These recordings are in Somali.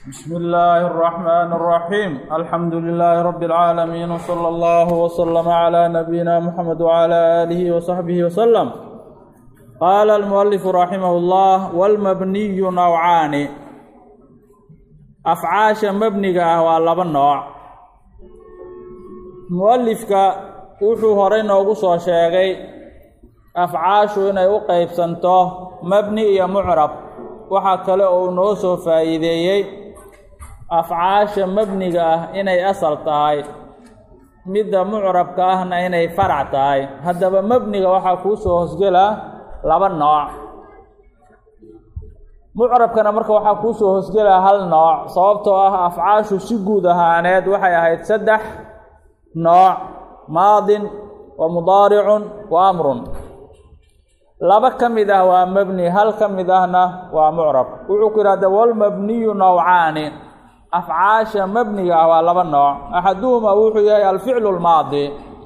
بسم الله الرحمن الرحيم الحمد لله رب العالمين وصلى الله وسلم على نبينا محمد وعلى آله وصحبه وسلم. قال المؤلف رحمه الله والمبني نوعان أفعاش مبنيga waa laba nooc. muallifka wuxuu horey noogu soo sheegay afcaashu inay u qaybsanto mabni iyo mucrab. waxa kale oo noo soo faa'iideeyay afcaasha mabniga ah inay asal tahay, midda mucrabka ahna inay farac tahay. haddaba mabniga waxaa kuu soo hoosgela laba nooc, mucrabkana marka waxaa kuu soo hoosgela hal nooc, sababtoo ah afcaashu si guud ahaaneed waxay ahayd saddex nooc: maadin wa mudaaricun wa amrun. laba ka mid ah waa mabni, hal ka mid ahna waa mucrab. wuxuu ku yidhahda walmabniyu nawcaani, afcaasha mabniga ah waa laba nooc. axaduhumaa wuxuu yahay alficlu lmaadi,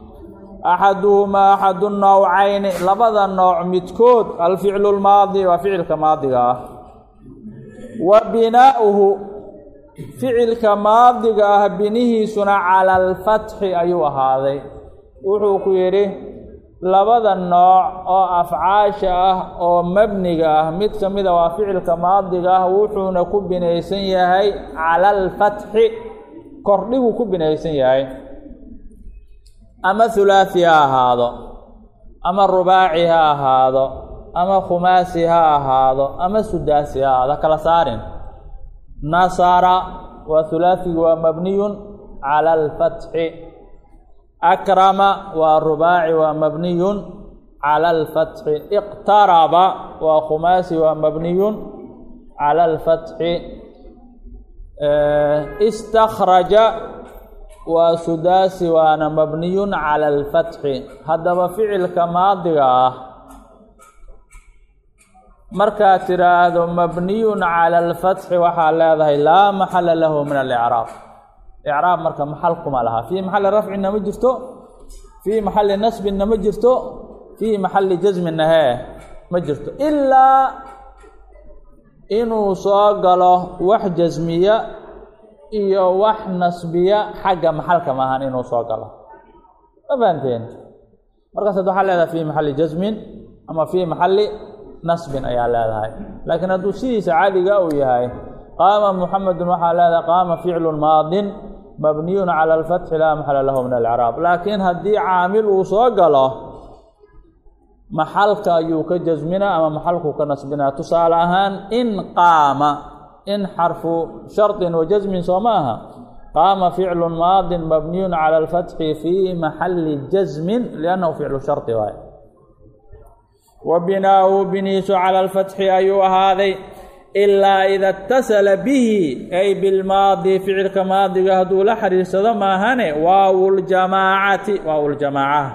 axadu nawcayni, labada nooc midkood alficlu lmaadi waa ficilka maadiga ah. wa binaa'uhu, ficilka maadiga ah binihiisuna cala alfatxi ayuu ahaaday. wuxuu ku yidhi labada nooc oo afcaasha ah oo mabniga ah, mid ka mida waa ficilka maadiga ah, wuxuuna ku binaysan yahay cala alfatxi, kordhiguu ku binaysan yahay. ama hulaathi ha ahaado, ama rubaaci ha ahaado, ama khumaasi ha ahaado, ama sudaasi ha ahaado, kala saarin. nasara waa hulaaثigu waa mabniyun cala alfatxi. akrama waa rubaaci waa mabniyun cala alfatxi. iqtaraba waa khumaasi waa mabniyun cala alfatxi. istakhraja waa sudaasi waana mabniyun cala alfatxi. haddaba ficilka maadiga ah markaad tiraahdo mabniyun cala alfatxi waxaa leedahay laa maxala lahu min alicraab. icraab marka maxal kuma laha. fii maxali rafcinna ma jirto, fii maxali nasbinna ma jirto, fii maxali jasminna ma jirto, ilaa inuu soo galo wax jasmiya iyo wax nasbiya xagga maxalka maahan inuu soo galo. ma fahanteen? markaasaad waxaa leedahay fii maxali jasmin ama fii maxali nasbin ayaa leedahay. laakiin hadduu sidiisa caadiga uu yahay qaama muxamedun waxaa leedahay qaama ficlu maadin mabniyun cala alfatxi laa maxala lahu min alcraab. laakiin haddii caamil uu soo galo maxalka ayuu ka jasminaa ama maxalkuu ka nasbinaa. tusaale ahaan in qaama, in xarfu shardin wa jasmin soo ma aha. qaama ficlu maadin mabniyun cala alfatxi fii maxali jasmin liannahu ficlu shardi waaye. wa binaa'uhu biniisu cala alfatxi ayuu ahaaday ilaa ida اtasala bihi ay bilmaadi, ficilka maadiga hadduu la xiriirsado maahane waawuljamaacati, waawuljamaacaha.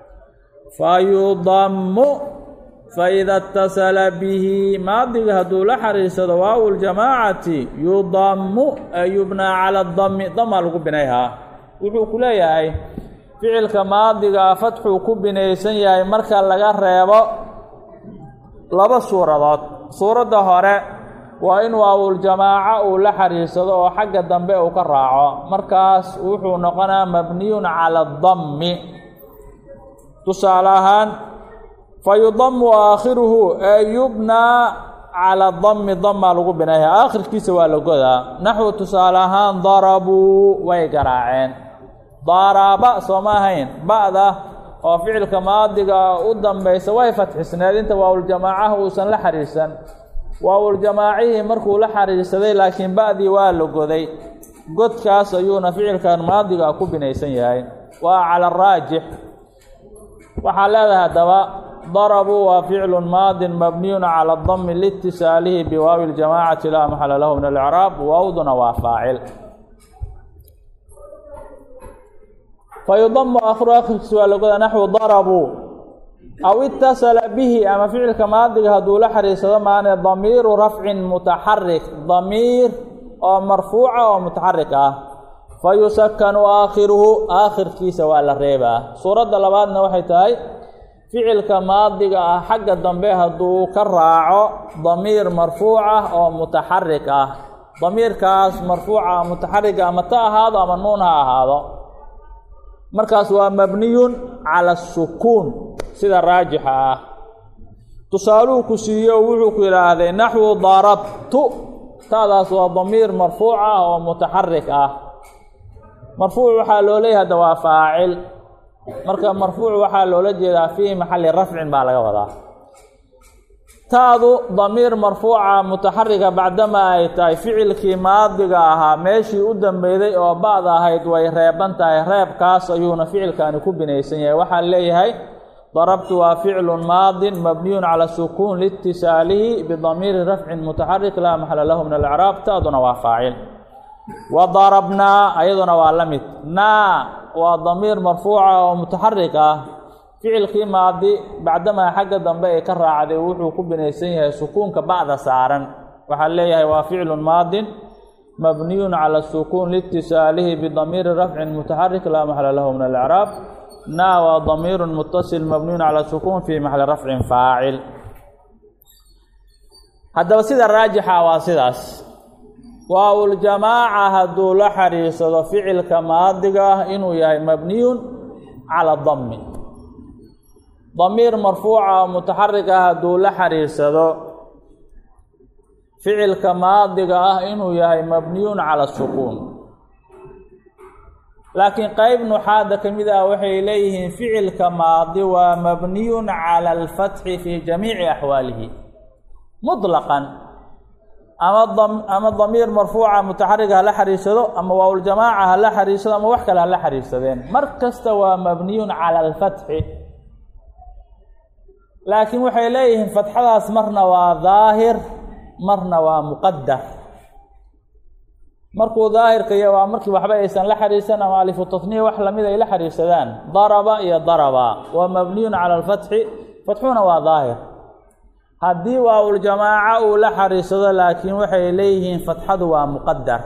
fayudamu, faida اtasala bihi, maadiga hadduu la xiriirsado waawuljamaacati yudamu ay yubnaa cala dami, damaa lagu binayhaa. wuxuu ku leeyahay ficilka maadiga fatxuu ku binaysan yahay marka laga reebo laba suuradood. suuradda hore waa in waawuljamaaca uu la xiriirsado oo xagga dambe uu ka raaco, markaas wuxuu noqonaa mabniyun cala adammi. tusaale ahaan fayudamu aakhiruhu ee yubnaa cala dammi, damaa lagu binaya, aakhirkiisa waa la godaa. naxwu tusaale ahaan darabuu way garaaceen. daraba soo ma ahayn, ba'da oo ficilka maadiga u dambaysa way fatxisneed inta waawuljamaacaha uusan la xiriirsan. waawuljamaacihii markuu la xiriirsaday laakiin ba'dii waa la goday, godkaas ayuuna ficilkan maadiga ku binaysan yahay. waa cala araajix. waxaa leedahay haddaba darabuu waa ficlu maadin mabniyun cala adami liitisaalihi biwaawi ljamaacati laa maxala lahu min alcraab. waawduna waa faacil. fayudamu aakhiru, akhirkiisa waa la godaa. naxwu darabuu aw itasala bihi, ama ficilka maadiga hadduu la xiriirsado maane damiiru rafcin mutaxarik, damiir oo marfuuca oo mutaxarik ah. fayusakanu aakhiruhu, aakhirkiisa waa la reebaa. suuradda labaadna waxay tahay ficilka maadiga ah xagga dambe hadduu ka raaco damiir marfuuc ah oo mutaxarik ah, damiirkaas marfuuca mutaxariga ama ta ahaado ama nuun ha ahaado markaas waa mabniyun cala sukuun sida raajixa ah tusaaluu ku siiyo wuxuu ku yidhaahday naxwu darabtu taadaas waa damiir marfuuc ah oo mutaxarik ah marfuuc waxaa loo leeyahay hadda waa faacil marka marfuuc waxaa loola jeedaa fii maxalli rafcin baa laga wadaa taadu damiir marfuuca mutaxarika bacdama ay tahay ficilkii maadiga ahaa meeshii u dambeeyday oo ba'da ahayd way reeban tahay reebkaas ayuuna ficilkaani ku binaysan yahay waxaa leeyahay darabtu waa ficlu maadin mabniyun cala sukuun liitisaalihi bidamiiri rafcin mutaxarik laa maxala lahu min alcraab taaduna waa faacil wa darabnaa ayaduna waa la mid naa waa damiir marfuuca oo mutaxarik ah ficilkii maadi bacdamaa xagga dambe ee ka raacday wuxuu ku binaysan yahay sukuunka ba'da saaran waxaa leeyahay waa ficlu maadin mabniyun cala sukuun liitisaalihi bidamiiri rafcin mutaxarik laa maxala lahu min alcraab naa waa damiirun mutasil mabniyun cala sukuun fii maxali rafcin faacil haddaba sida raajixa waa sidaas waawuljamaaca hadduu la xariirsado ficilka maadiga ah inuu yahay mabniyun cala dami damiir marfuuca mutaxarik ah hadduu la xariirsado ficilka maadiga ah inuu yahay mabniyun cala sukuun laakiin qayb nuxaada ka mid ah waxay leeyihiin ficilka maadi waa mabniyun cala alfatxi fii jamiici axwaalihi mutlaqan ama damiir marfuuca mutaxariga hala xariirsado ama waawuljamaaca hala xariirsado ama wax kale hala xariirsadeen mar kasta waa mabniyun cala alfatxi laakiin waxay leeyihiin fatxadaas marna waa daahir marna waa muqadar markuu daahirka iyo waa markii waxba aysan la xariirsan ama alifu tasniya wax lamid ay la xariirsadaan daraba iyo daraba waa mabniyun cala alfatxi fatxuna waa daahir haddii waawuljamaaca uu la xariirsado laakiin waxay leeyihiin fatxadu waa muqadar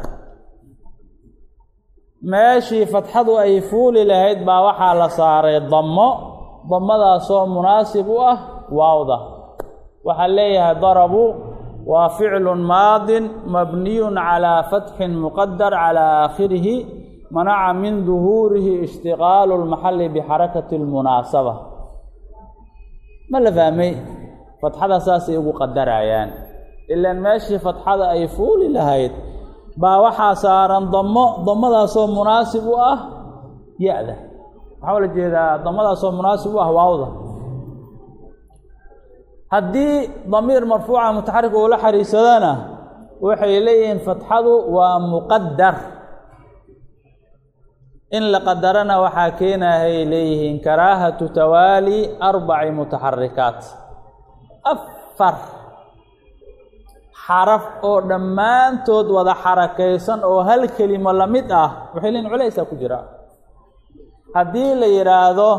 meeshii fatxadu ay fuuli lahayd baa waxaa la saaray damo damadaasoo munaasib u ah waawda waxaa leeyahay darabuu waa ficlu maadin mabniyun calaa fatxin muqadar calaa aakhirihi manaca min duhuurihi ishtiqaalu lmaxali bixarakati lmunaasaba ma la fahmay fatxada saasay ugu qadarayaan ilaan meeshii fatxada ay fuuli lahayd baa waxaa saaran damadaasoo munaasib u ah ya-da waxaa la jeedaa damadaasoo munaasib u ah waawda haddii damiir marfuuca mutaxarik uu la xariirsadana waxay leeyihiin fatxadu waa muqadar in la qadarana waxaa keenahay leeyihiin karaahatu tawaali 4 mutaxarikaat 4 xaraf oo dhammaantood wada xarakaysan oo hal kelimo la mid ah waxay leeyihiin culaysaa ku jira haddii la yidhaahdo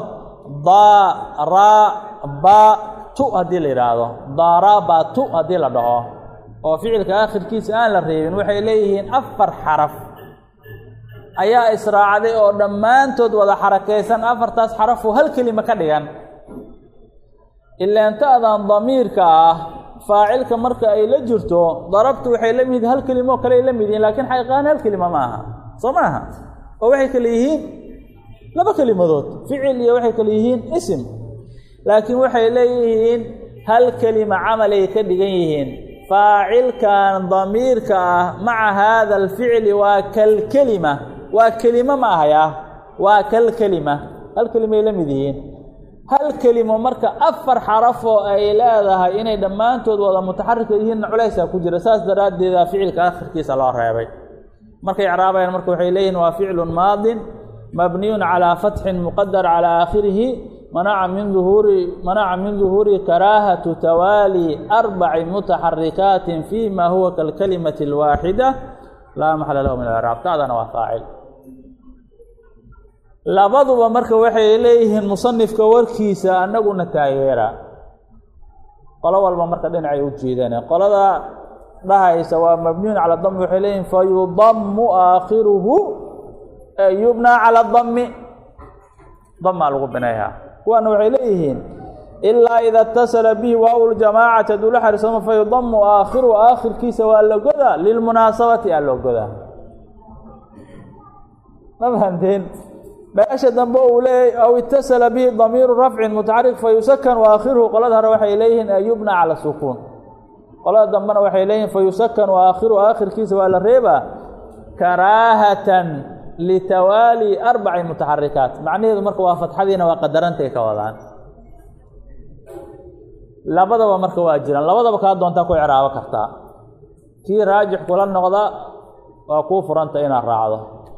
darabatu haddii la yidhaahdo darabatu haddii la dhaho oo ficilka aakhirkiisa aan la reebin waxay leeyihiin 4 xaraf ayaa israacday oo dhammaantood wada xarakaysan 4taas xaraf oo hal kelimo ka dhigan ilaan ta'dan damiirka ah faacilka marka ay la jirto darabtu waxay la mid hal kelimo kale ay la mid yihiin laakiin xaqiiqan hal kelimo ma aha soo maaha oo waxay kale yihiin 2 kelimadood ficil iyo waxay kale yihiin isim laakiin waxay leeyihiin hal kelima camal ay ka dhigan yihiin faacilkan damiirka ah maca hada alficli waa kalkelima waa kelimo ma ahaya waa kalkelima hal kelima ay la mid yihiin hal kelimo marka 4 xaraf oo ay leedahay inay dhammaantood wada mutaxarika yihiin culaysaa ku jira saas daraaddeeda ficilka aakhirkiisa loo reebay markay icraabayaan marka waxay leeyihiin waa ficlun maadin mabniyun calaa fatxin muqadar calaa aakhirihi manaca min duhuuri karaahatu tawaali 4 mutaxarikaatin fiima huwa kalkalimati alwaaxida laa maxala lahu min alcraab ta'dana waa faacil labaduba marka waxay leeyihiin musanifka warkiisa annaguna taageera qolo walba marka dhinacay u jeedaan qolada dhahaysa waa mabniyun cala dami waxay leeyihiin fayudammu aakhiruhu yubnaa cala dami damaa lagu binayhaa kuwaana waxay leeyihiin ilaa ida اtasala bihi waaw ljamaacati hadduu la xariirsamo fayudamu aakhiru aakhirkiisa waa la godaa lilmunaasabati aa loo godaa. ma fahanteen meesha dambe uu leeyahy aw itasala bihi damiiru rafcin mutaxarik fayusakan waakhiruhu qolada hore waxay leeyihiin an yubna cala sukuun, qolada dambena waxay leeyihiin fayusakan waakhiruhu aakhirkiisa waa la reebaa karaahatan litawaali 4 mutaxarikaat. macnaheedu marka waa fatxadiina waa qadarantay ka wadaan. labadaba marka waa jiraan, labadaba kaa doontaa ku icraabo kartaa, kii raajix kula noqda waa kuu furanta inaad raacdo.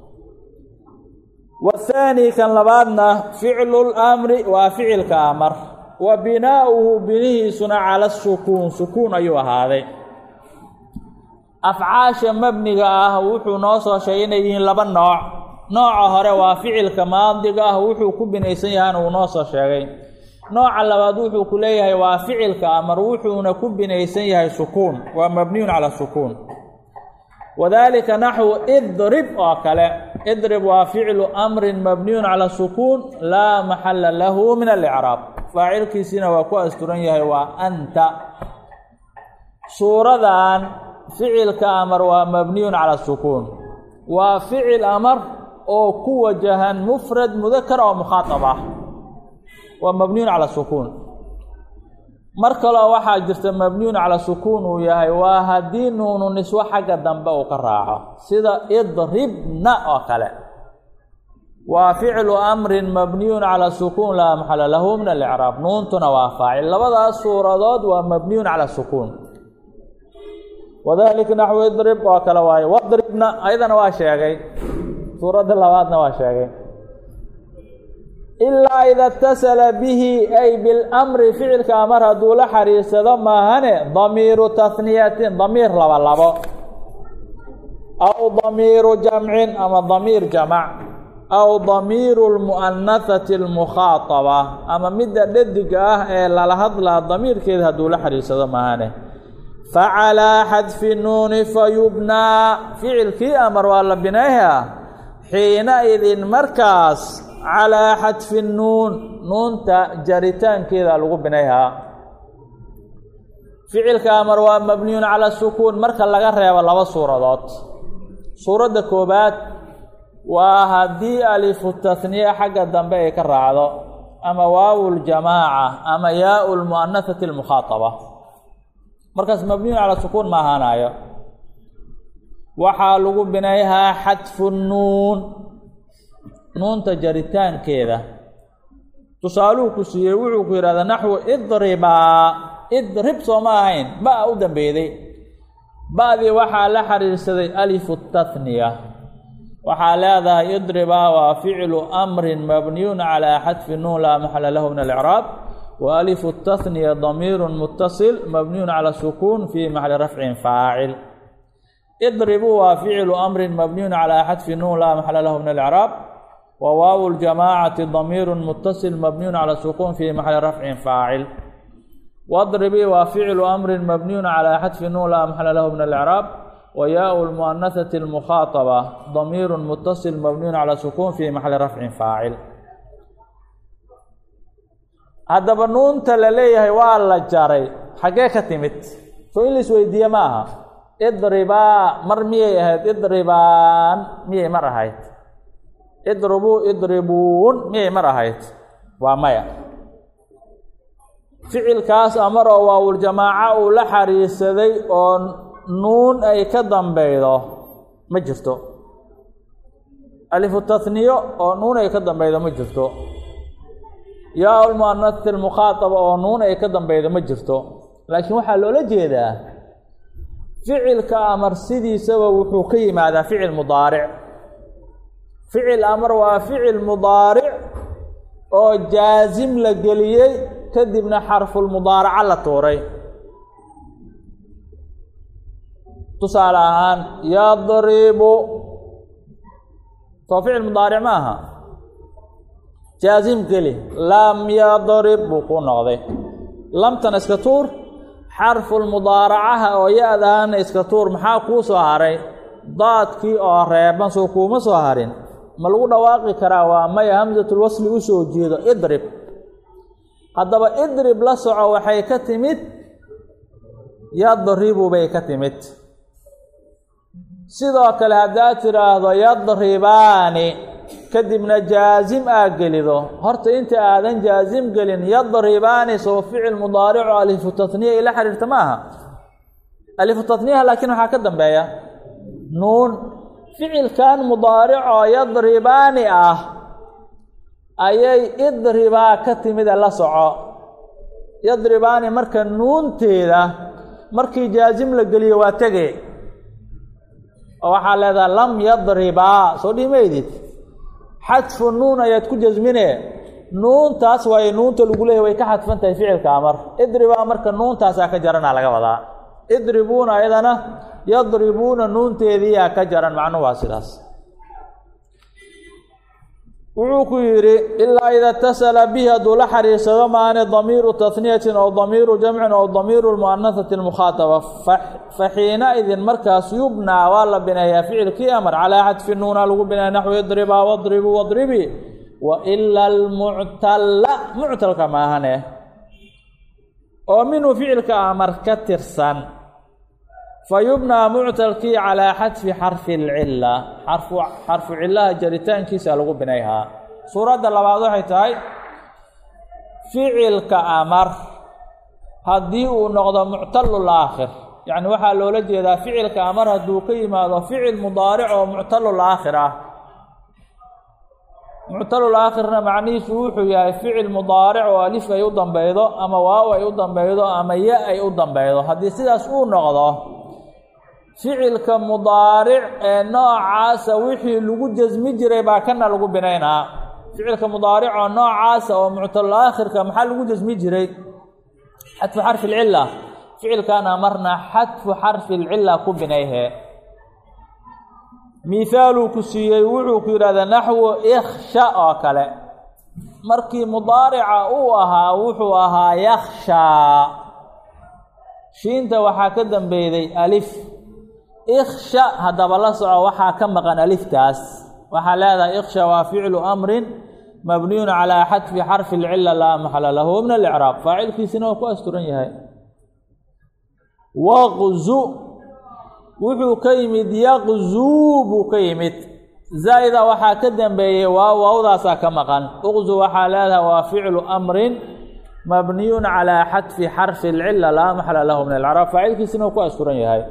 والثاني kan labaadna ficlu اlamri waa ficilka amar wa binaa'uhu binihiisuna cala الsukuun, sukuun ayuu ahaaday. afcaasha mabniga ah wuxuu noo soo sheegay inay yihiin 2 nooc. nooca hore waa ficilka maadiga ah wuxuu ku binaysan yahaana uu noo soo sheegay. nooca labaad wuxuu ku leeyahay waa ficilka amar wuxuuna ku binaysan yahay sukuun, waa mabniyun cala sukuun. wadalika naxwu idrib oo kale, idrib waa ficlu amrin mabniyun cala sukuun laa maxala lahu min alicraab, faacilkiisiina waa ku asturan yahay waa anta. suuradan ficilka amar waa mabniyun cala sukuun, waa ficil amar oo ku wajahan mufrad mudakar oo mukhaatab ah, waa mabniyun cala sukuun. mar kaleo waxaa jirta mabniyun cala sukuun uu yahay waa haddii nuunu niswo xagga dambe uu ka raaco, sida idribna oo kale, waa ficlu amrin mabniyun cala sukuun laa maxala lahu min alicraab, nuuntuna waa faacil. labadaas suuradood waa mabniyun cala sukuun. wadalika naxwu idrib oo kale waaye, wadribna ayadana waa sheegay, suuradda labaadna waa sheegay. ilaa ida اtasala bihi ay biاlamri ficilka amar hadduu la xariirsado maahane damiiru tahniyatin, damiir labo, aw damiiru jamcin ama damiir jamac, aw damiiru lmu'anahati اlmukhaaطaba ama midda dhadiga ah ee lala hadlaa damiirkeeda hadduu la xariirsado maahane. facalىa xadfi nuuni fayubnaa, ficilkii amar waa la binayha xiina idin markaas calىa xadfi nuun, nuunta jaritaankeeda lagu binayhaa. ficilka amar waa mabniyun cala sukuun marka laga reebo 2 suuradood. suuradda koobaad waa haddii alifu tahniya xagga dambe ay ka raacdo, ama waawu ljamaaca ama yaau lmu'anahati اlmukhaaطaba, markaas mabniyun cala sukuun ma ahaanayo. waxaa lagu binayhaa xadfu nuun, nuunta jaritaankeeda. tusaaluhu ku siiyey wuxuu ku yidhahdaa naxwu idribaa, idrib sooma ahayn, ba u dambeeyday, ba'dii waxaa la xariirsaday alifu tahniya, waxaa leedahay idribaa waa ficlu amrin mabniyun calaa xadfi nuun laa maxala lahu min alicraab, wa alifu tahniya damiirun mutasil mabniyun cala sukuun fii maxali rafcin faacil. idribuu waa ficlu amrin mabniyun calaa xadfi nuun laa maxala lahu min alicraab, وواو الجماعة ضمير متصل مبني على السكون في محل رفع فاعل. واضربي وفعل أمر مبني على حذف النون لا محل له من الإعراب، وياء المؤنثة المخاطبة ضمير متصل مبني على السكون في محل رفع فاعل. هذا بنون تلليه والله جاري حقيقة تمت سؤال سويدية معها اضربا مرمية اضربان مية مرة هاي idribuu idribuun miyay mar ahayd? waa maya. ficilkaas amaroo waawuljamaaca uu la xariirsaday oo nuun ay ka dambeydo ma jirto, alifu tahniyo oo nuun ay ka dambeydo ma jirto, yaa lmu'anahati almukhaaطaba oo nuun ay ka dambeydo ma jirto. laakiin waxaa loola jeedaa ficilka amar sidiisaba wuxuu ka yimaadaa ficil mudaaric. ficil amar waa ficil mudaaric oo jaazim la geliyey kadibna xarfulmudaaraca la tuuray. tusaale ahaan yadribu soo ficil mudaaric ma aha, jaazim geli, lam yadrib buu ku noqday, lamtana iska tuur, xarfulmudaaracaha oo ya-daana iska tuur. maxaa kuu soo haray? daadkii oo reeban soo kuuma soo harin. ma lagu dhawaaqi karaa? waa maya, hamsatulwasli u soo jeedo idrib. haddaba idrib la soco waxay ka timid yadribu bay ka timid. sidoo kale haddaad tidhaahdo yadribaani kadibna jaazim aad gelido, horta inta aadan jaazim gelin yadribaani soo ficil mudaarico alifu tatniya ila xiriirta maaha. alifu tatniyaha laakiin waxaa ka dambeeya nuun. ficilkan mudaarico yadribaani ah ayay idribaa ka timida la soco. yadribaani marka nuunteeda markii jaazim la geliyo waa tege oo waxaa leedaha lam yadribaa soo dhimaydid. xadfu nuun ayaad ku jasmine, nuuntaas waaye nuunta lagu leeyahy way ka xadfan tahay ficilka amar. idribaa marka nuuntaasaa ka jaranaa laga wadaa. idribuuna ayadana yadribuuna nuunteediiyaa ka jaran, macnuhu waa sidaas. wuxuu ku yidhi ilaa ida اtasala bihi hadduu la xariirsado maane damiiru tahniyatin ow damiiru jamcin ow damiiru lmu'anasati اlmukhaataba faxiinaidin markaas yubnaa waa la bineeyaa ficilkii amar calaa xadfi nuuna lagu bineeya naxwu idribaa wadribu wadribi waila almuctalla muctalka maahane oo minhu ficilka amar ka tirsan fayubnaa muctalkii calaa xadfi xarfi اlcila xarfu cilaha jaritaankiisa lagu binayhaa. suuradda labaad waxay tahay ficilka amar haddii uu noqdo muctalul aakhir, yacni waxaa loola jeedaa ficilka amar hadduu ka yimaado ficil mudaaric oo muctalul aakhir ah. muctalul aakhirna macnihiisu wuxuu yahay ficil mudaaric oo alif ay u dambeydo ama waaw ay u dambeydo ama ya ay u dambeydo. haddii sidaas uu noqdo ficilka mudaaric ee noocaasa wixii lagu jasmi jiray baa kana lagu binaynaa. ficilka mudaaric oo noocaasa oo muctalul aakhirka maxaa lagu jasmi jiray? xadfu xarfi lcila. ficilkan amarna xadfu xarfi lcila ku binayhe. mihaaluu ku siiyey wuxuu ku yidhahdaa naxwu ikhsha oo kale. markii mudaarica uu ahaa wuxuu ahaa yakhshaa, shiinta waxaa ka dambeyday alif. ikhsha haddaba la soco waxaa ka maqan aliftaas. waxaa leedahay ikhsha waa ficlu amrin mabniyun calaa xadfi xarfi lcila laa maxala lahu min alicraab, faacilkiisina waa ku asturan yahay. waqzu wuxuu ka yimid yaqzuu buu ka yimid, zaa'ida waxaa ka dambeeyey waawdaasaa ka maqan. uqzu waxaa leedahay waa ficlu amrin mabniyun calaa xadfi xarfi lcila laa maxala lahu min alcraab, faacilkiisina waa ku asturan yahay.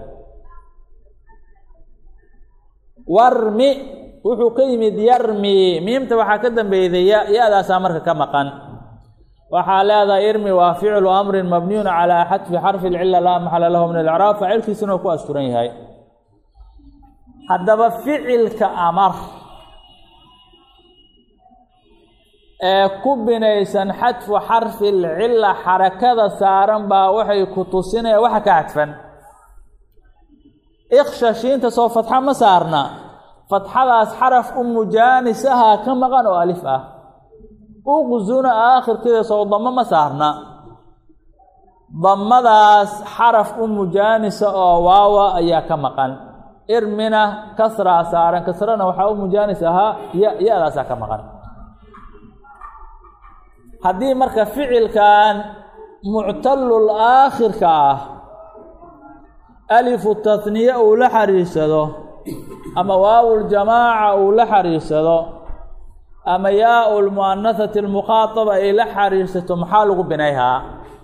warmi wuxuu ka yimid yarmi, miimta waxaa ka dambeeyday ya-daasaa marka ka maqan. waxaa leedahay irmi waa ficlu amrin mabniyun calaa xadfi xarfi lcila laa maxala lahu min alcraab, faacilkiisina waa ku asturan yahay. haddaba ficilka amar ee ku binaysan xadfu xarfi lcila xarakada saaran baa waxay ku tusinaya waxa ka xadfan. ikhsha shiinta soo fatxa ma saarna, fatxadaas xaraf mujaanis ahaa ka maqan oo alif ah. uqzuna aakhirkeeda soo damo ma saarna, damadaas xaraf mujaanisa oo waawa ayaa ka maqan. irmina kasraa saaran, kasrana waxaa mujaanis ahaa ya-daasaa ka maqan. haddii marka ficilkan muctalul aakhirka ah alifu tahniye uu la xariirsado ama waawul jamaaca uu la xariirsado ama yaa lmu'anasati almukhaataba ay la xariirsato maxaa lagu binayhaa?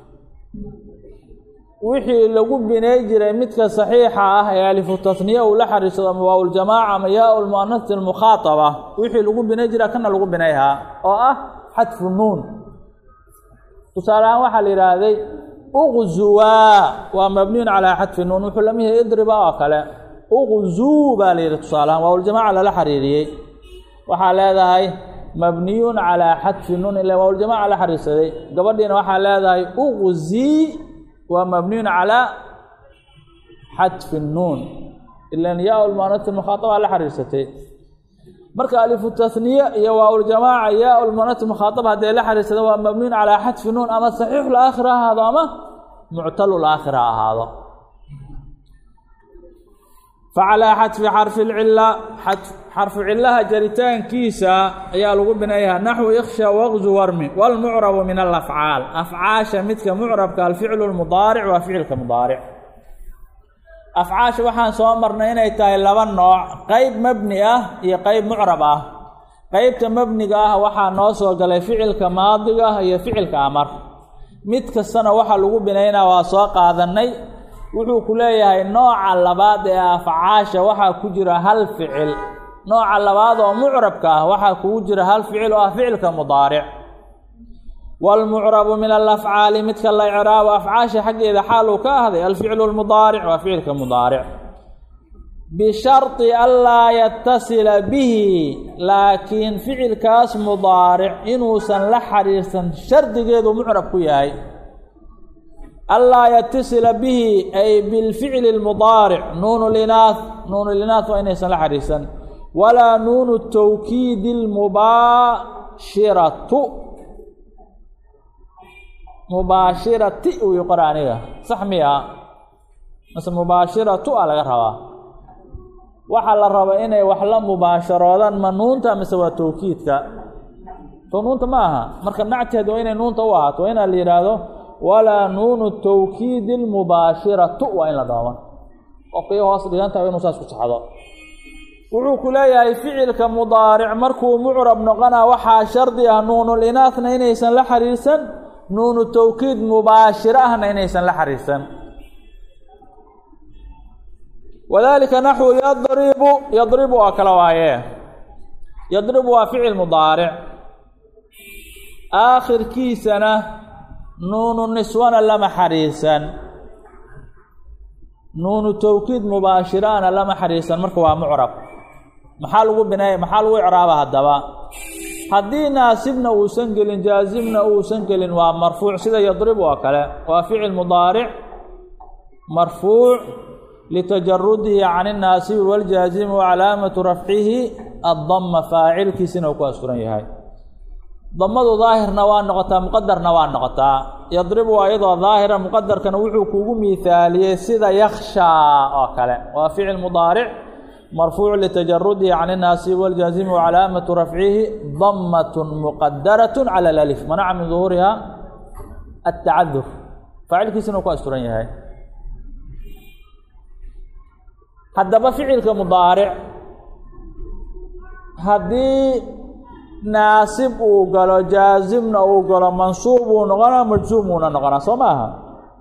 wixii lagu binay jiray midka saxiixa ah ee alifu tahniye uu la xariirsado ama waawul jamaaca ama yaa lmu'anasati almukhaataba wixii lagu binay jiraa kana lagu binayhaa oo ah xadfu nuun. tusaale ahaan waxaa la yidhaahday uqzuwaa waa mabniyun calaa xadfi nuun, wuxuu lamid yahay idriba oo kale. uqzuu baa la yidhi tusaale ahaan waawuljamaaca lala xariiriyey, waxaa leedahay mabniyun calaa xadfi nuun ila waawuljamaaca la xariirsaday. gabadhiina waxaa leedahay uqzii waa mabniyun calaa xadfi nuun ilan yaa lmu'anasati almukhaataba la xariirsatay. marka alifu tahniye iyo waawuljamaaca yaa lmu'anasati almukhaataba hadday la xariirsada waa mabniyun calaa xadfi nuun, ama saxiixul aakhir ha ahaado ama muctalul aakhir ha ahaado. facalaa xadfi xarfi lcila xarfu cilaha jaritaankiisa ayaa lagu binayaa naxwu ikhsha waqzu warmi wاlmucrabu min alafcaal afcaasha midka mucrabka alficlu lmudaaric waa ficilka mudaaric afcaasha waxaan soo marnay inay tahay laba nooc qeyb mabni ah iyo qeyb mucrab ah qeybta mabniga ah waxaa noo soo galay ficilka maadiga ah iyo ficilka amar mid kastana waxaa lagu binaynaa waa soo qaadanay wuxuu ku leeyahay nooca labaad ee afcaasha waxaa ku jira hal ficil nooca labaad oo mucrabka ah waxaa kugu jira hal ficil oo ah ficilka mudaaric wاlmucrabu min alafcaali midka la icraabo afcaasha xaggeeda xaal uu ka ahday alficlu lmudaaric waa ficilka mudaaric bisharطi anlaa yatasila bihi laakiin ficilkaas mudaaric inuusan la xiriirsan shardigeedu mucrab ku yahay anlaa yatasila bihi ay bilficli اlmudaaric nuun linaah waa inaysan la xiriirsan walaa nuunu tawkiidi اlmubaashiratu mubaashirati uu qora aniga sax miya mase mubaashiratu a laga rabaa waxaa la rabaa inay wax la mubaasharoodaan ma nuunta mise waa tawkiidka soo nuunta ma aha marka nacteed waa inay nuunta u ahaato waa inaa la yidhaahdo walaa nuunu tawkiidi lmubaashiratu waa in la dhooman qofkii hoos dhigantaha inuu saas ku saxdo wuxuu ku leeyahay ficilka mudaaric markuu mucrab noqonaa waxaa shardi ah nuunulinaahna inaysan la xiriirsan nuunu tawkiid mubaashiro ahna inaysan la xiriirsan wadalika naxwu yadribu oo kale waaye yadribu waa ficil mudaaric aakhirkiisana nuunu niswana lama xiriirsan nuunu tawkiid mubaashirana lama xiriirsan marka waa mucrab maxaa lagu icraaba haddaba haddii naasibna uusan gelin jaazimna uusan gelin waa marfuuc sida yadribu oo kale waa ficil mudaaric marfuuc litajarudihi can الnaasibi wاljaazimi wacalaamatu rafcihi addama faacilkiisina uu ku asturan yahay damadu daahirna waa noqotaa muqadarna waa noqotaa yadribu ayadoo daahira muqadarkana wuxuu kugu miithaaliyey sida yakhshaa oo kale waa ficil mudaaric marfuuc litajarudihi can الnaasibi wاljaazimi wacalaamatu rafcihi damat muqadarat calى اlalif manaca min duhuuriha atacadur faacilkiisina uu ku asturan yahay haddaba ficilka mudaaric haddii naasib uu galo jaazimna uu galo mansuub uu noqonaa majzuum uuna noqonaa soo ma aha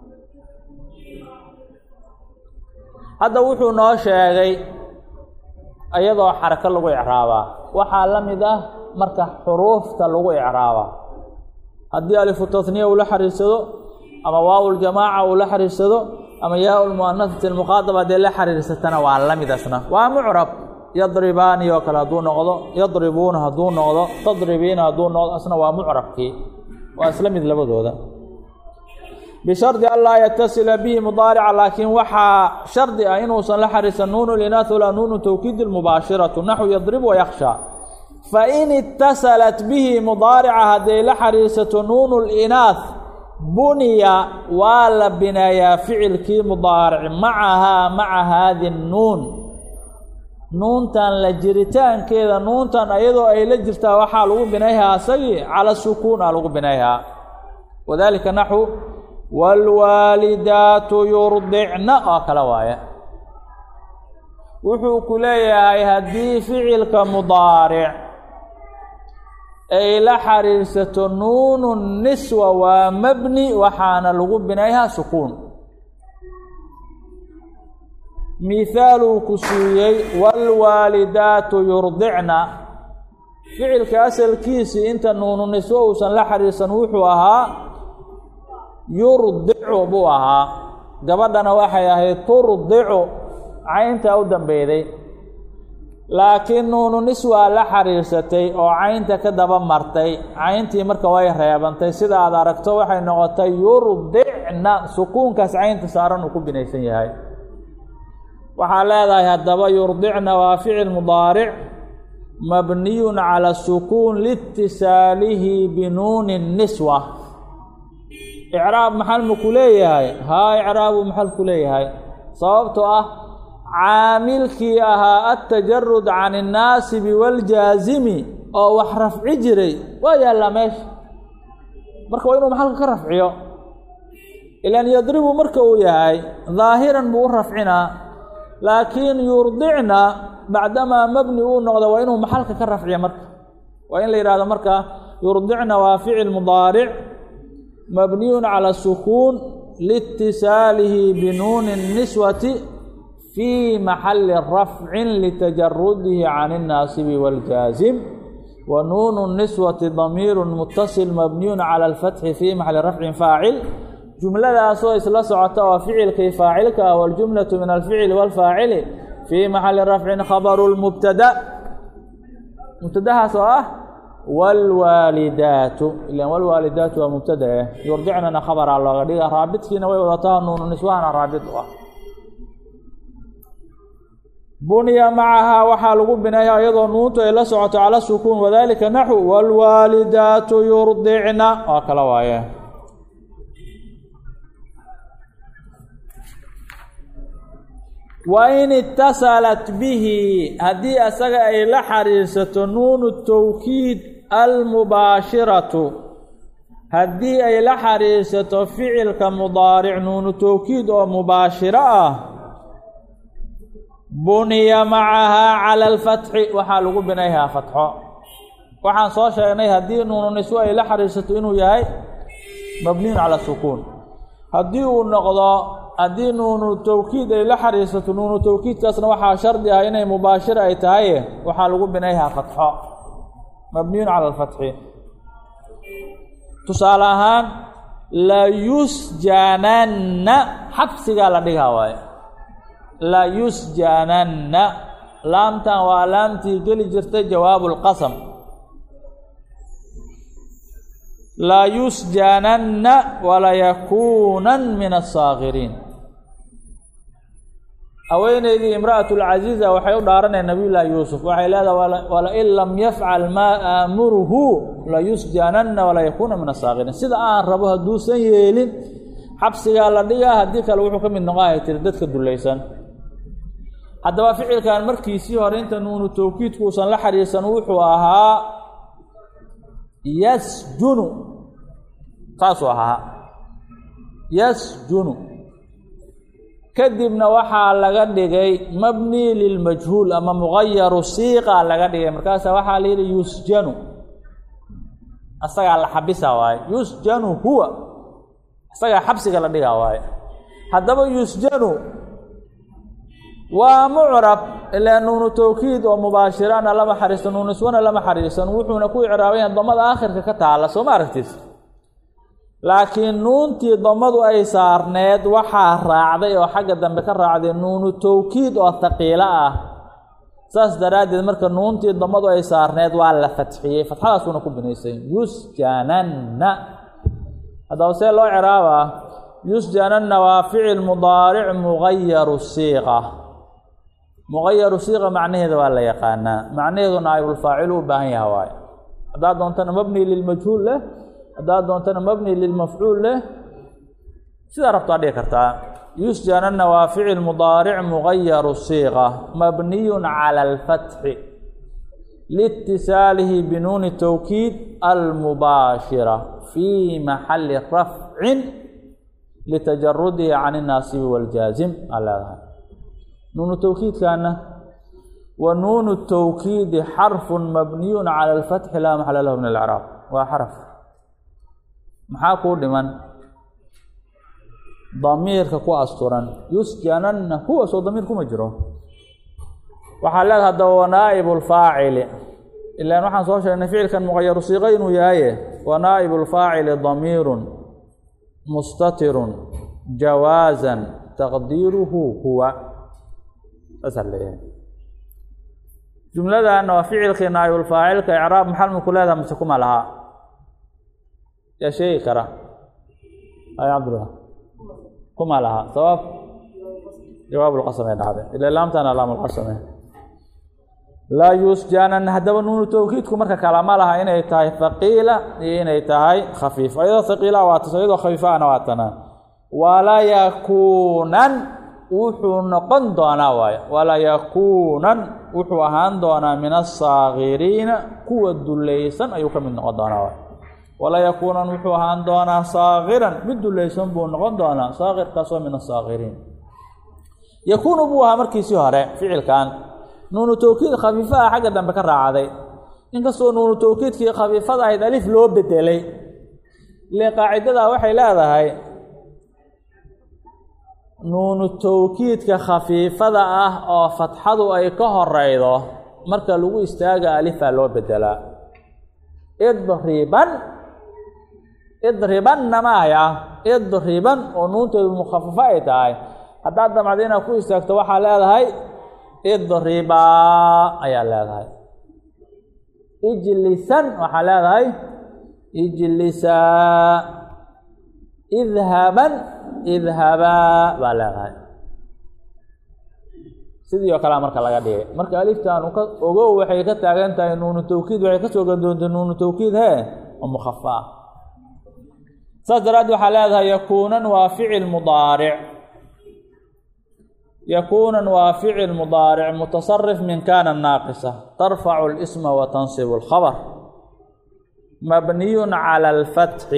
hadda wuxuu noo sheegay iyadoo xarako lagu icraabaa waxaa la mid ah marka xuruufta lagu icraabaa haddii alifu tahniya uu la xiriirsado ama waaw-uljamaaca uu la xiriirsado ama yaa-ulmu'anasati almuqaadaba haddee la xiriirsatana waa la mid asna waa mucrab yadribaani oo kale hadduu noqdo yadribuuna hadduu noqdo tadribiina hadduu noqdo asna waa mucrabkii waa isla mid labadooda bishardi an laa yatasila bihi mudaarica laakiin waxaa shardi ah inuusan la xiriirsan nuunu linaah walaa nuunu tawkiidi lmubaashiratu naxwu yadribu wayakhshaa fain itasalat bihi mudaarica hadday la xiriirsato nuunu linaah buniya waa la bineeyaa ficilkii mudaaric macahaa maca haadi nuun nuuntan la jiritaankeeda nuuntan ayadoo ay la jirtaa waxaa lagu binayhaa asagii cala sukuun a lagu binayhaa wadalika naxwu waalwaalidaatu yurdicna oo kale waaye wuxuu ku leeyahay haddii ficilka mudaaric ay la xiriirsato nuunu niswa waa mabni waxaana lagu binayhaa sukuun miithaaluu ku siiyey waalwaalidaatu yurdicna ficilka asalkiisii inta nuunu niswo uusan la xiriirsan wuxuu ahaa yurdicu buu ahaa gabadhana waxay ahayd turdicu cayntaa u dambeyday laakiin nuunu niswaa la xiriirsatay oo caynta ka daba martay cayntii marka way reebantay sida aad aragto waxay noqotay yurdicna sukuunkaas caynta saaran uu ku binaysan yahay waxaa leedahay haddaba yurdicna waa ficil mudaaric mabniyun cala sukuun liitisaalihi binuuni niswa icraab maxal ma ku leeyahay haa icraabu maxal ku leeyahay sababtoo ah caamilkii ahaa atajarud can الnaasibi wاljaazimi oo wax rafci jiray waa yaallaa meesha marka waa inuu maxalka ka rafciyo ilaan yadribu marka uu yahay daahiran buu u rafcinaa laakiin yurdicna bacdamaa mabni uu noqdo waa inuu maxalka ka rafciyo marka waa in la yidhahdo marka yurdicna waa ficil mudaaric mabniyun cala sukuun liitisaalihi binuuni الniswati fii maxali rafcin litajarudihi can الnaasibi wاljaazim wa nuunu الniswati damiiru mutasil mabniyun cala اlfatxi fii maxali rafcin faacil jumladaasoo isla socota oo ficilkii faacilka ah waljumlatu min alficli wاlfaacili fii maxali rafcin khabaru lmubtada mubtadahaas oo ah wاlwaalidaatu ilan wاlwaalidaatu waa mubtada yurdicnana khabaraa looga dhiga raabidkiina way wadataa nuunu niswahana raabid u ah buniya macahaa waxaa lagu binaya iyadoo nuuntu ay la socoto cala sukuun wadalika naxu wاlwaalidaatu yurdicna waa kala waaye wain itasalat bihi haddii asaga ay la xariirsato nuunu tawkiid almubaashiratu haddii ay la xariirsato ficilka mudaaric nuunu tawkiid oo mubaashiro ah buniya macahaa cala alfatxi waxaa lagu binayhaa fatxo waxaan soo sheegnay haddii nuunu niswo ay la xariirsato inuu yahay mabniyun cala sukuun haddii uu noqdo haddii nuunu tawkiid ay la xariirsato nuunu tawkiidkaasna waxaa shardi ah inay mubaashir ay tahay waxaa lagu binayhaa fatxo mabniyun cala alfatxi tusaale ahaan layusjananna xabsigaa la dhigaa waaye layusjananna laamtan waa laamtii geli jirtay jawaabu lqasam layusjananna walayakuunan min aلsaakiriin haweeneydii imra'at اlcaziiza waxay u dhaaraneen nabiy llaahi yuusuf waxay leedahay walain lam yafcal maa aamuruhu layusjananna walayakuuna min asaakiriin sida aan rabo hadduusan yeelin xabsigaa la dhigaa haddii kale wuxuu ka mid noqohay tiri dadka dulaysan haddaba ficilkan markiisii hore inta nuunu tawkiidkuusan la xariirsan wuxuu ahaa yasjunu saasuu ahaa yasjunu kadibna waxaa laga dhigay mabni lilmajhuul ama mugayaru siiqa laga dhigay markaasaa waxaa la yidhi yusjanu asagaa la xabisa waaye yusjanu huwa asagaa xabsiga la dhigaa waaye haddaba yusjanu waa mucrab ilaa nuunu tawkiid oo mubaashirana lama xariirsan nuunu niswana lama xariirsan wuxuuna ku icraabayaa damada aakhirka ka taala soo ma aragtis laakiin nuuntii damadu ay saarneed waxaa raacday oo xagga dambe ka raacday nuunu tawkiid oo haqiilo ah saas daraaddeed marka nuuntii damadu ay saarneed waa la fatxiyey fatxadaasuuna ku binaysay yusjananna haddaba see loo ciraabaa yusjananna waa ficil mudaaric mugayaru siiqa mugayaru siiqa macnaheeda waa la yaqaanaa macnaheedu naa'ibulfaacil u baahan yaha waaye haddaad doontana mabni lilmajhuul leh haddaad doontana mabni lilmafcuul leh sidaa rabtaa dhigi kartaa yusjananna waa ficil mudaaric mugayaru siiqa mabniyun cala alfatxi liitisaalihi binuuni tawkiid almubaashira fii maxali rafcin litajarudihi can الnaasibi wاljaazim aa leedahay nuunu tawkiidkaana wa nuunu tawkiidi xarfu mabniyun cala alfatxi laa maxala lahu min alcraab waa xaraf maxaa kuu dhiman damiirka ku asturan yusjananna huwa soo damiir kuma jiro waxaa leedahay haddaba wa naa'ibu lfaacili ilaan waxaan soo sheegnay ficilkan mugayaru siiqa inuu yahaye wa naa'ibu lfaacili damiirun mustatirun jawaazan taqdiiruhu huwa saasaa leeyahay jumladana waa ficilkii naa'ibulfaacilka icraab maxal maku leedaha mise kuma lahaa yaa sheegi kara ay cabdullah kuma lahaa sabab jawaabulqasam ay dhacday ila laamtana laamulqasame laa yusjanan haddaba nuunu tawkiidku marka kalama laha inay tahay haqiila iyo inay tahay khafiifa iyadoo haqiila waa tas iyadoo khafiifaana waa tana wala yakuunan wuxuu noqon doonaa waaye wala yakuunan wuxuu ahaan doonaa min asaaghiriina kuwa dulaysan ayuu ka mid noqon doonaa waaye wala yakuunan wuxuu ahaan doonaa saaghiran mid dulaysan buu noqon doonaa saaghirkaasoo min asaaghiriin yakuunu buu ahaa markiisii hore ficilkan nuunu tawkiid khafiifa ah xagga dambe ka raacday inkastoo nuunu tawkiidkii khafiifada ahayd alif loo bedelay ile qaacidada waxay leedahay nuunu tawkiidka khafiifada ah oo fatxadu ay ka horeydo marka lagu istaaga alifaa loo bedelaa idribanna maaya idriban oo nuunteedu mukhafafa ay tahay haddaad damacda inaad ku istaagto waxaa leedahay idribaa ayaa leedahay ijlisan waxaa leedahay ijlisaa idhaban idhabaa baa leedahay sidii oo kalea marka laga dhigay marka aliftaanu ka ogow waxay ka taagan tahay nuunu tawkiid waxay ka soo gandoonta nuunu tawkiid oo mukhafa ah saas daraaddeed waxaa leedahay yakuunan waa ficil mudaaric يكون وافعل مضارع متصرف من كان الناقصة ترفع الاسم وتنصب الخبر مبني على الفتح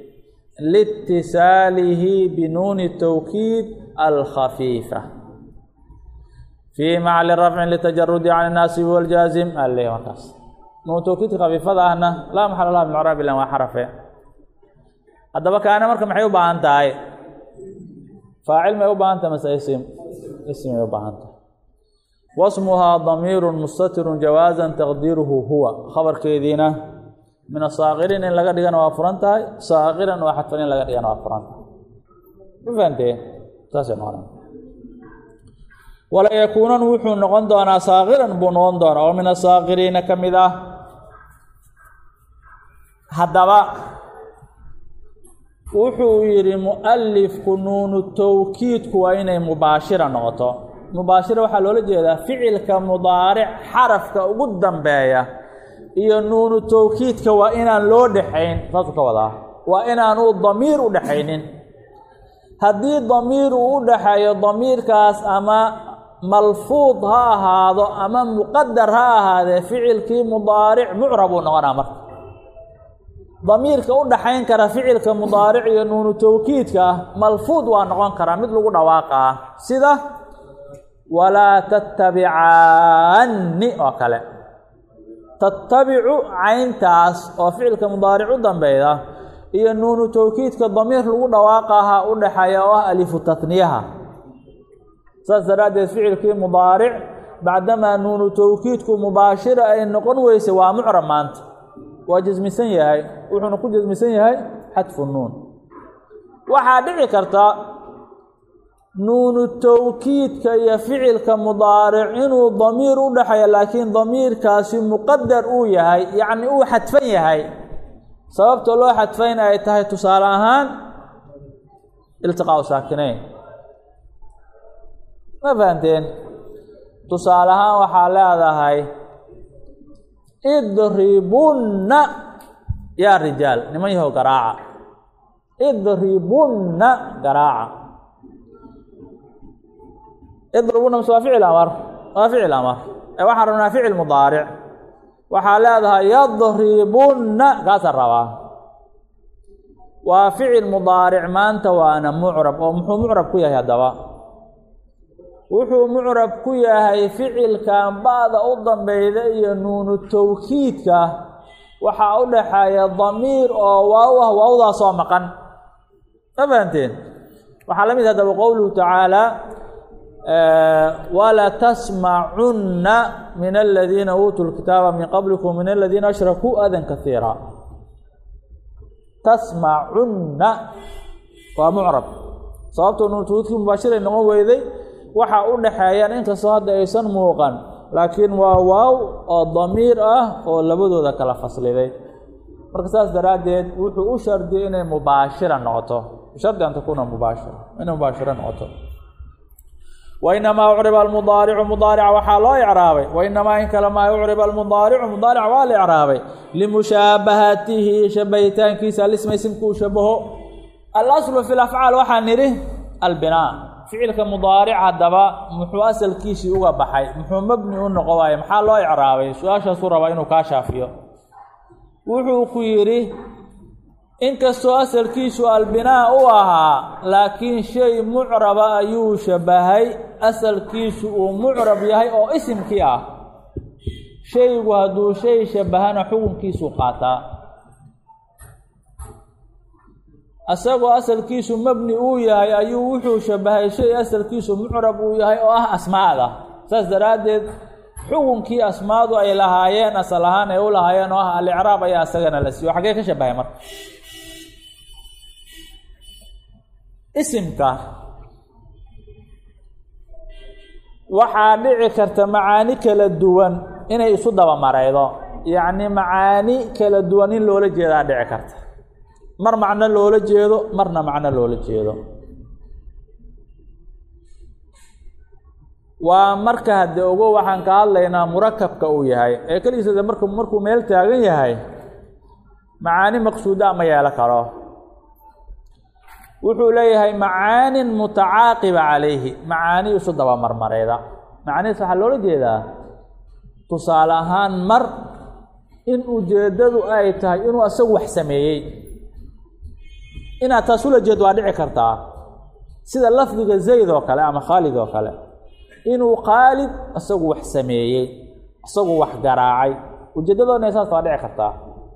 لاتصاله بنون التوكيد الخفيفة في محل الرفع للتجرد عن الناصب والجازم اللي وكاس نون توكيد خفيفة هنا لا محل لها من العرب إلا ما حرفه هذا كان مركب محيو بانتاي فاعل ما يبقى أنت مسا اسم يبقى أنت واسمها ضمير مستتر جوازا تقديره هو خبر كيدينا من الصاغرين إن لقد كانوا أفرنتها صاغرا واحد فنين لقد كانوا أفرنتها فهمتي تاسع معنا ولا يكون وحو نقون دونا صاغرا بنون دونا ومن الصاغرين كمذا هدبا wuxuu yiri muallifku nuunu tawkiidku waa inay mubaashira noqoto mubaashira waxaa loola jeedaa ficilka mudaaric xarafka ugu dambeeya iyo nuunu tawkiidka waa inaan loo dhaxayn taas ka wadaa waa inaan uu damiir u dhaxaynin haddii damiir uu u dhaxayo damiirkaas ama malfuud ha ahaado ama muqadar ha ahaadee ficilkii mudaaric mucrab uu noqonaa marka ضميرك u dhaxayn kara ficilka mudaaric iyo nuunu tawkiidka malfuud waa noqon kara mid lagu dhawaaqa sida wala tattabi'anni oo kale tattabi'u ayntaas oo ficilka mudaaric u dambeeya iyo nuunu tawkiidka damiir lagu dhawaaqaha u dhaxaya oo alifu tatniyaha saasaradeed ficilkii mudaaric baadama nuunu tawkiidku mubaashira ay noqon weyse waa mucrab maanta waa jazmisan yahay wuxuuna ku jazmisan yahay xadfu nuun waxaa dhici karta nuunu tawkiidka iyo ficilka mudaaric inuu damiir u dhaxayo laakiin damiirkaasi muqadar uu yahay yacni uu xadfan yahay sababta loo xadfayn ay tahay tusaale ahaan iltiqaa'u saakinayn ma fahanteen tusaale ahaan waxaa leedahay idribunna yaa rijaal niman yahow garaaca idribunna garaaca idribunna waa ficil amar waxaan rabnaa ficil mudaaric waxaa leedahay yadribunna kaasaan rabaa waa ficil mudaaric maanta waana mucrab oo muxuu mucrab ku yahay haddaba wuxuu mucrab ku yahay ficilkan ba'da u dambayda iyo nuunu tawkiidka waxaa u dhaxeeya damiir oo waaw ah waawdaasoo maqan ma fahanteen waxaa la mid haddaba qowluhu tacaala wala tasmacunna min aladiina uutuu lkitaaba min qablikum min aladiina ashrakuu adan kaiira tasmacunna waa mucrab sababtoo nuunu tawkiidkii mubaashiray noqon weyday waxaa u dhaxeeyaan inkastoo hadda aysan muuqan laakiin waa waaw oo damiir ah oo labadooda kala fasliday marka saas daraaddeed wuxuu u shardiyay inay mubaashira noqoto shardi an takuuna mubaashira inay mubaashira noqoto wainamaa ucriba almudaaricu mudaarica waxaa loo icraabay wainamaa in kale maa ucriba almudaaricu mudaaric waa la icraabay limushaabahatihi shabahitaankiisa alisma isimkuu shabaho alaslu fi lafcaal waxaa nidhi albinaa ficilka mudaaric haddaba muxuu asalkiisii uga baxay muxuu mabni u noqon waaye maxaa loo icraabay su-aashaasuu rabaa inuu kaa shaafiyo wuxuu ku yidhi inkastoo asalkiisu albinaa u ahaa laakiin shay mucraba ayuu shabahay asalkiisu uu mucrab yahay oo isimkii ah shaygu hadduu shay shabahana xukunkiisuu qaataa asagoo asalkiisu mabni uu yahay ayuu wuxuu shabahay shay asalkiisu mucrab uu yahay oo ah asmaada saas daraaddeed xukunkii asmaadu ay lahaayeen asal ahaan ay u lahaayeen oo ah alicraab ayaa isagana la siiyo xaggee ka shabahay marka isimka waxaa dhici karta macaani kala duwan inay isu dabamaraydo yacni macaani kala duwan in loola jeedaa dhici karta mar macno loola jeedo marna macno loola jeedo waa marka hadde ogo waxaan ka hadlaynaa murakabka uu yahay ee keligiisa markuu meel taagan yahay macaani maqsuuda ma yeelo karo wuxuu leeyahay macaanin mutacaaqiba calayhi macaani isu dabamarmareyda macanihiis waxaa loola jeedaa tusaale ahaan mar in ujeeddadu ay tahay inuu asagu wax sameeyey inaad taas ula jeed waa dhici kartaa sida lafdiga zayd oo kale ama khaalid oo kale inuu khaalid asagu wax sameeyey asagu wax garaacay ujeeddadoodna saas waa dhici kartaa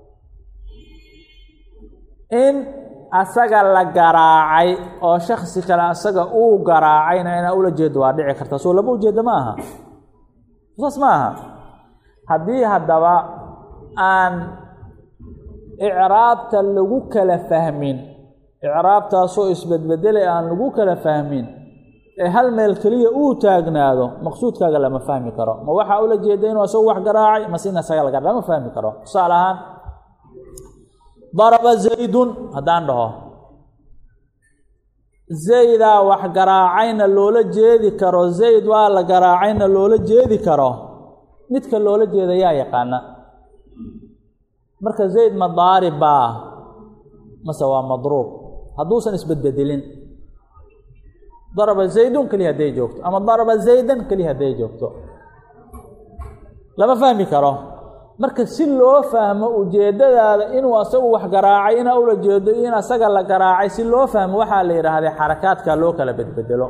in asaga la garaacay oo shaksi kale asaga uu garaacayna inaa ula jeedo waa dhici kartaa soo laba ujeeddo ma aha saas ma aha haddii haddaba aan icraabta lagu kala fahmin icraabtaasoo isbedbedelay aan lagu kala fahmin ee hal meel keliya uu taagnaado maqsuudkaaga lama fahmi karo ma waxaa ula jeeda inuu asagu wax garaacay mase in asaga la lama fahmi karo tusaale ahaan daraba zaydun haddaan dhaho zaydaa wax garaacayna loola jeedi karo zayd waa la garaacayna loola jeedi karo midka loola jeeda yaa yaqaana marka zayd ma daarib baa mase waa madruub hadduusan isbedbedelin daraba zaydun keliya hadday joogto ama daraba zaydan keliya hadday joogto lama fahmi karo marka si loo fahmo ujeeddadaada inuu asagu wax garaacay inaa ula jeedo in asaga la garaacay si loo fahmo waxaa la yidhaahday xarakaadka loo kala bedbedelo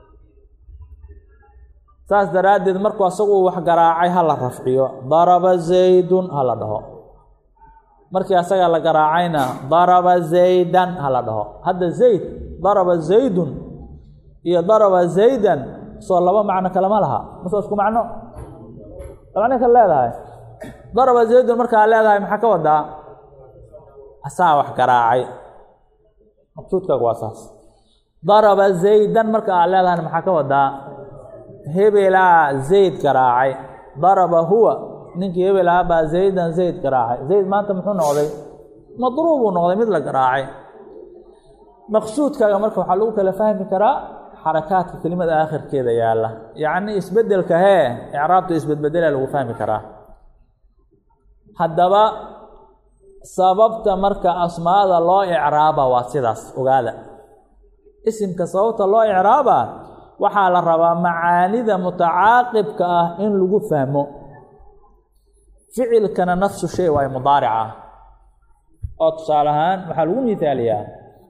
saas daraaddeed markuu asagu wax garaacay ha la rafciyo daraba zaydun ha la dhaho markii asaga la garaacayna daraba zaydan ha la dhaho hadda zayd daraba zaydun iyo daraba zaydan soo laba macno kalema laha mase isku macno macno kale leedahay daraba zaydun markaa leedahay maxaa ka wadaa asaa wax garaacay maqsuudkaagu waa saas daraba zaydan marka aa leedahayna maxaa ka wadaa hebelaa zayd garaacay daraba huwa ninkii hebel ahaa baa zaydan zayd garaacay zayd maanta muxuu noqday madruubuu noqday mid la garaacay maqsuudkaaga marka waxaa lagu kala fahmi karaa xarakaadka kelimada aakhirkeeda yaalla yacni isbedelka icraabta isbedbedelaa lagu fahmi karaa haddaba sababta marka asmaada loo icraaba waa sidaas ogaada isimka sababta loo icraaba waxaa la rabaa macaanida mutacaaqibka ah in lagu fahmo ficilkana nafsu shay waayo mudaarica oo tusaale ahaan waxaa lagu mihaaliyaa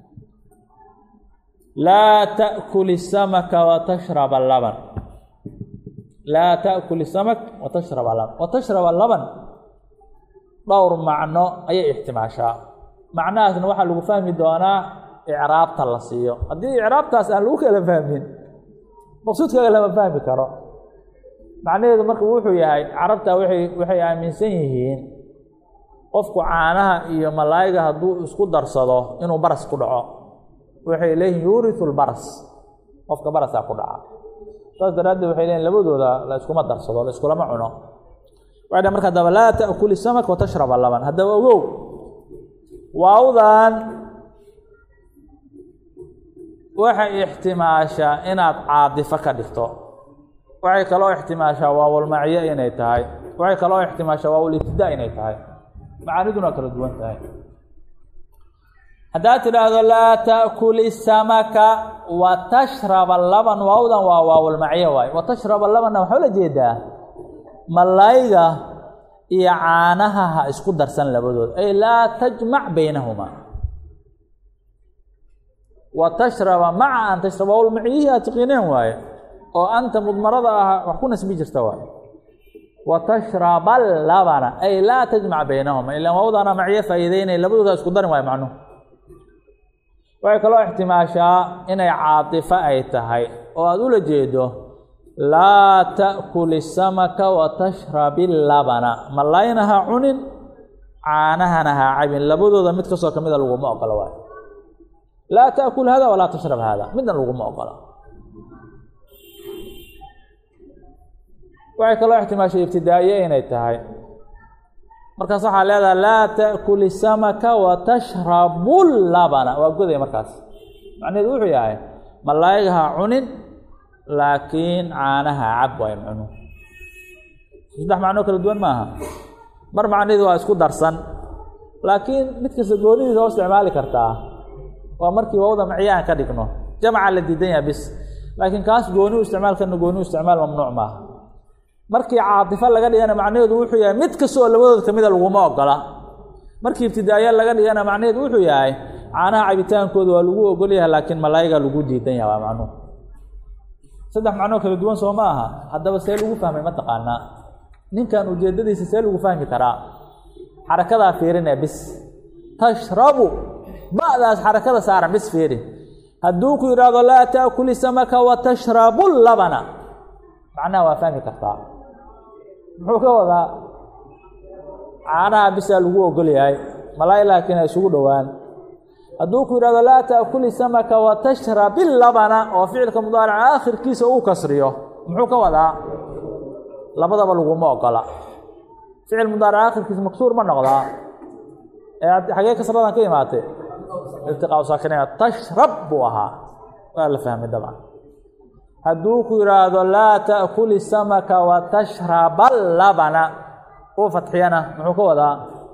laa ta'kul isamaka watashrab allaban laa ta'kul isamak watashrab allaban watashrab allaban dhowr macno ayay ixtimaashaa macnahaasna waxaa lagu fahmi doonaa icraabta la siiyo haddii icraabtaas aan lagu kala fahmin maqsuudkaaga lama fahmi karo macnaheedu marka wuxuu yahay carabta waxay aaminsan yihiin qofku caanaha iyo malaayiga hadduu isku darsado inuu baras ku dhaco waxay leeyihin yuuriu lbaras qofka barasaa ku dhaca saas daraaddeed waxay leeyihin labadooda la iskuma darsado la iskulama cuno waxay dhahen marka haddaba laa ta'kul isamak watashrab allaban haddaba ogow waawdan waxay ixtimaashaa inaad caadifo ka dhigto waxay kaloo ixtimaashaa waawulmacyo inay tahay waxay kaloo ixtimaashaa waawulibtidaa inay tahay macaaniduna kala duwan tahay haddaad tidhaahdo laa ta'kuli samaka wa tashraba laban waawdan waa waawulmacyo waaye wa tashraba labanna waxaa la jeedaa malayga iyo caanaha ha isku darsan labadood ay laa tajmac baynahumaa wa tashraba maca an tashraba waawulmacyihii aad tiqiineen waaye oo anta mudmarada ah wax ku nasbi jirta waaye wa tashraba labana ay laa tajmac baynahuma ilaa waawdana macyo faa'iideynay labadooda isku darin waaye macnuhu waxay kaloo ixtimaashaa inay caatifo ay tahay oo aada ula jeedo laa ta'kuli samaka wa tashrabi labana malayna ha cunin caanahana ha cabin labadooda mid kastoo ka mida laguma ogola waayo laa ta'kul hada walaa tashrab hada midna laguma ogola waxay kaloo ixtimaashay ibtidaa'iye inay tahay markaas waxaa leedahay laa ta'kuli samaka wa tashrabu labana waa goday markaas macnaheedu wuxuu yahay malayga ha cunin laakiin caanaha cab waay macnuhu saddex macnoo kala duwan maaha mar macnaheedu waa isku darsan laakiin mid kasta goonidiisa oo isticmaali kartaa waa markii waawda macyaan ka dhigno jamca la diidan yahay bis laakiin kaas gooni u isticmaalkana gooni u isticmaal mamnuuc maaha markii caatifo laga dhigana macnaheedu wuxuu yahay mid kasta oo labadood ka mida laguma ogola markii ibtidaaya laga dhigana macnaheedu wuxuu yahay caanaha cabitaankooda waa lagu ogol yahay laakiin malayga lagu diidan yahay waa macnuhu saddex macnoo kala duwan soo ma aha haddaba see lagu fahmay ma taqaanaa ninkan ujeedadiisa see lagu fahmi karaa xarakadaa fiirinee bis tashrabu ba'daas xarakada saaran bis fiiri hadduu ku yidhaahdo laa ta'kuli samaka wa tashrabu labana macnaha waa fahmi kartaa muxuu ka wadaa caanaha bisaa lagu ogol yahay malay laakiin ay isugu dhowaan hadduu ku yidhahdo laa ta'kuli samaka wa tashrabi labana oo ficilka mudaarica aakhirkiisa uu kasriyo muxuu ka wadaa labadaba laguma ogola ficil mudaarica aakhirkiisa maksuur ma noqdaa xagee kasradan ka imaatay iltiqaa saakinayn tashrab buu ahaa waa la fahmay dabcan hadduu ku yidhaahdo laa ta'kuli samaka wa tashraba labana uu fatxiyana muxuu ka wadaa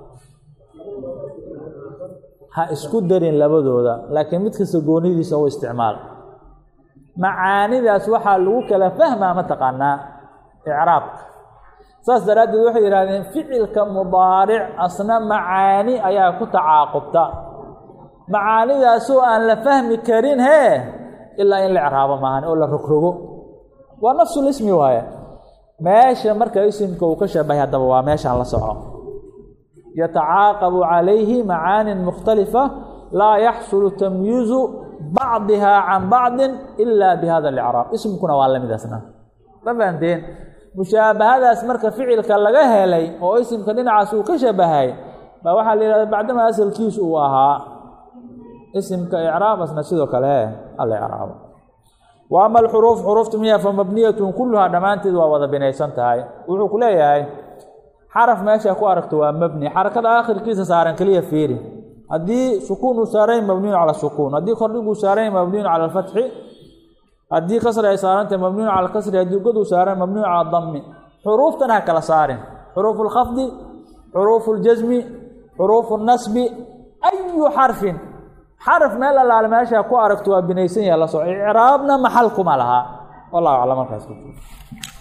ha isku darin labadooda laakiin mid kasta goonidiisa u isticmaal macaanidaas waxaa lagu kala fahmaa ma taqaanaa icraabka saas daraaddeed waxay yidhahdeen ficilka mudaaric asna macaani ayaa ku tacaaqubta macaanidaasoo aan la fahmi karin ilaa in la icraabo maahan oo la rogrogo waa nafsul ismi waaye meesha marka isimka uu ka shabahay haddaba waa meeshaan la soco yatacaaqabu calayhi macaanin mukhtalifa laa yaxsulu tamyiizu bacdiha can bacdin ila bihada alicraab ismkuna waa lamidaasna ma fahanteen mushaabahadaas marka ficilka laga helay oo isimka dhinacaas uu ka shabahay baa waxaa la yidhahda bacdama asalkiisu uu ahaa isimka icraabasna sidoo kale alla icraabo wa ama alxuruuf xuruuftu miya fa mabniyatun kulluhaa dhammaanteed waa wada binaysan tahay wuxuu ku leeyahay xaraf meesha ku aragto waa mabni xarakada aakhirkiisa saaran keliya fiiri haddii sukuun uu saarayn mabniyun cala sukuun haddii kordhiguu saarayn mabniyun cala alfatxi haddii kasri ay saarantahay mabniyun cala alkasri haddii god uu saaran mabniyun cala adami xuruuftan ha kala saarin xuruufu lkhafdi xuruufu ljasmi xuruufu nasbi ayu xarfin xaraf meel allaale meesha ku aragto waa binaysan yaha la soo icraabna maxal kuma laha wallahu aclam markaas